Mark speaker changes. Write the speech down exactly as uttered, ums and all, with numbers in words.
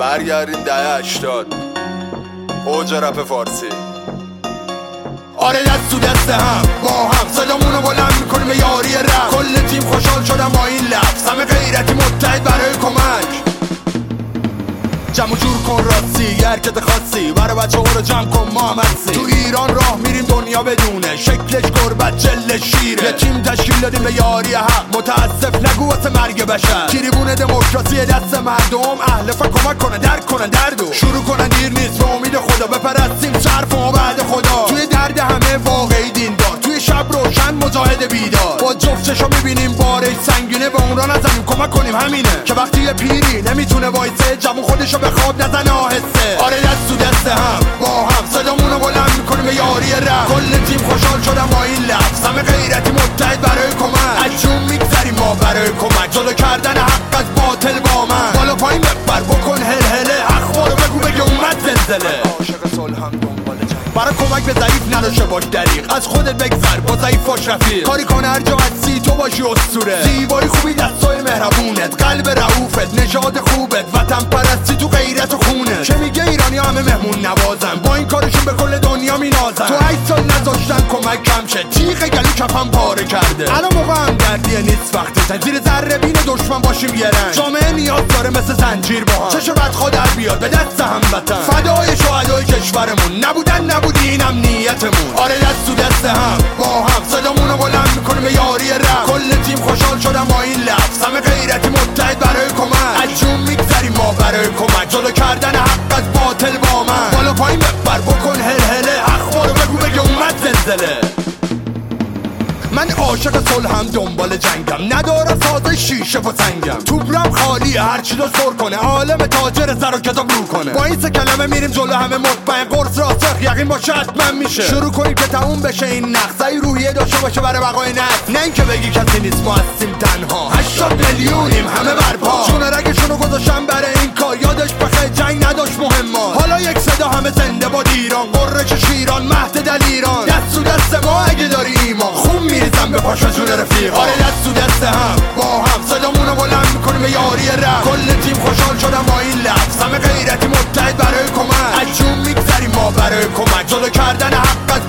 Speaker 1: برگردیم دهه هشتاد، اوج رپ فارسی.
Speaker 2: آره دست تو دست هم با هم صدامونو بلند میکنیم به یاری رپ. کل تیم خوشحال شدن با این لفظ، همه غیرتی متحد برای کمک. جمع و جور کن راستی حرکت خاصی برای بچه ها رو جمع کن ما هم هستی. تو ایران راه میریم دنیا بدونه شکلش گربت جلش شیره. یه تیم تشکیل دادیم به یاری حق، متاسف نگو واسه مرگ بشر. تریبون دموکراسی دست مردم، اهل فکر کمک کنه درک کنن دردو. شروع کنن دیر نیست به امید خدا، بپرستیم صرف و بعد خدا. توی درد همه واقعی دین دار، توی شب روشن مجاهد بیدار. با جفت چشا میبینیم بارش سنگینه، به اون را نزنیم کمک کنیم همینه. که وقتی یه پیری نمیتونه وایسه جمع خودشو به خواب نزن آهسته. آره دست تو دست هم با هم صدامونو بلند میکنیم به یاری رپ. کل تیم خوشحال شدن با این لفظ، همه غیرتی متحد برای کمک. از جون میگذریم ما برای کمک، جلو کردن حق از باطل با من. بالا پایین بپر بکن هل هله، اخبارو بگو بگه اومد زلزله. عاشق صلح هم دنبال جنگ، برای کمک به ضعیف نداشته باش دریغ. از خودت بگذر با ضعیف باش رفیق. کاری کن هر جا هستی تو باشی اسطوره. زیبایی خوبی دستای مهربونت، قلب رئوفت، نژاد خوبت، وطن پرستی تو غیرت و خونت. چه میگه ایرانی همه مهمون نوازن، با این کارشون به کل دنیا مینازن. تو هشت سال نذاشتن کمک کم شه، تیغ گلو کفم پاره کرده. الان موقع هم گردیه نیست وقتش، زیر ذره بین دشمن باشیم یه رنگ. جامعه نیاز داره مثل زنجیر با هم، چشم بدخواه در بیاد به دست هموطن. فدای شهدای کشورمون، نبودن نبودی این امنیتمون. آره دست تو دست هم با هم صدامونو بلند میکنیم به یاری رپ. کل تیم خوشحال شدن با این لفظ، همه غیرتی متحد برای کمک. از جون میگذریم ما برای کمک، جلو کردن حق از باطل با من. بالا پایین بپر بکن هل هله، اخبارو بگو بگه اومد زلزله. من عاشق صلحم دنبال جنگم، ندارم سازه شیشه و سنگم. توبرم خالیه هرچی رو سر کنه، عالم تاجر زر و کتاب رو کنه. با این سه کلمه میریم جلو همه مطمئن، قرص راسخ یقین باشه حتما میشه. شروع کنیم که تموم بشه این نقص، ای روحیه داشته باشه برای بقای نسل. نه اینکه بگی کسی نیست ما هستیم تنها، هشتاد میلیونیم همه برپا. چون رگشونو گذاشتم برای این کار، یادش بخیر جنگ نداشت مهما. حالا یک صدا همه زنده باد ایران، قررش شیران مهد دلیران. دست تو دست ما اگه داری ایمان، خون میریزم به پاش جون رفیق. آره دست تو دست هم با هم صدامونو بلند میکنیم به یاری رپ. کل تیم خوشحال شدن با این لفظ، همه غیرتی متحد برای کمک. از جون میگذریم ما برای کمک، جلو کردن حق